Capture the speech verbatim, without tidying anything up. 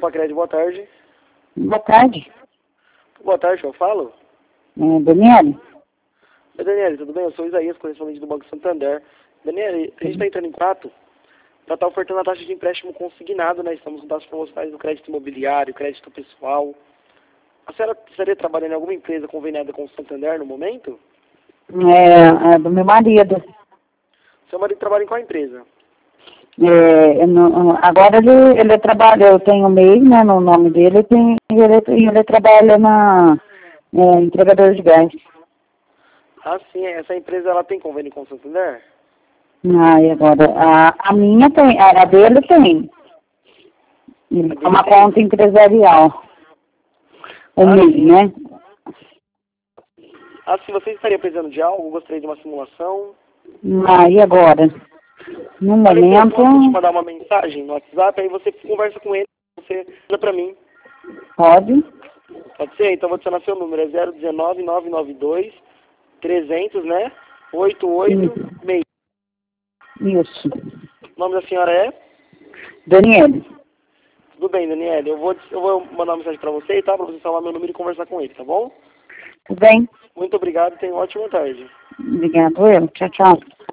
Copa Crédito, boa tarde. Boa tarde. Boa tarde, eu falo. É, Daniele? Oi, Daniele, tudo bem? Eu sou o Isaías, correspondente do Banco Santander. Daniele, a gente está entrando em contato para estar ofertando a taxa de empréstimo consignado, né? Estamos com taxas promocionais do crédito imobiliário, crédito pessoal. A senhora estaria trabalhando em alguma empresa conveniada com o Santander no momento? É, é do meu marido. Seu marido trabalha em qual empresa? É, eu não- agora ele, ele trabalha, eu tenho o M E I, né, no nome dele, e tem, ele, ele trabalha na é, entregador de gás. Ah, sim, essa empresa ela tem convênio com o Santander? Ah, e agora, a, a minha tem, a, a dele tem. Ele A tem dele uma tem? conta empresarial. O Ah, M E I, sim. né? Ah, se você estaria precisando de algo, gostaria de uma simulação. Ah, e agora? No Olha, então, eu momento, posso te mandar uma mensagem no WhatsApp, aí você conversa com ele, você manda pra mim. pode. Pode ser? Então vou adicionar seu número, é zero um nove, nove nove dois, trezentos, né? oito oito seis. Isso. O nome da senhora é? Daniele, Tudo bem, Daniela. Eu vou, eu vou mandar uma mensagem pra você, tá? Pra você salvar meu número e conversar com ele, tá bom? tudo bem? Muito obrigado e tenha uma ótima tarde. Obrigado, eu. Tchau, tchau.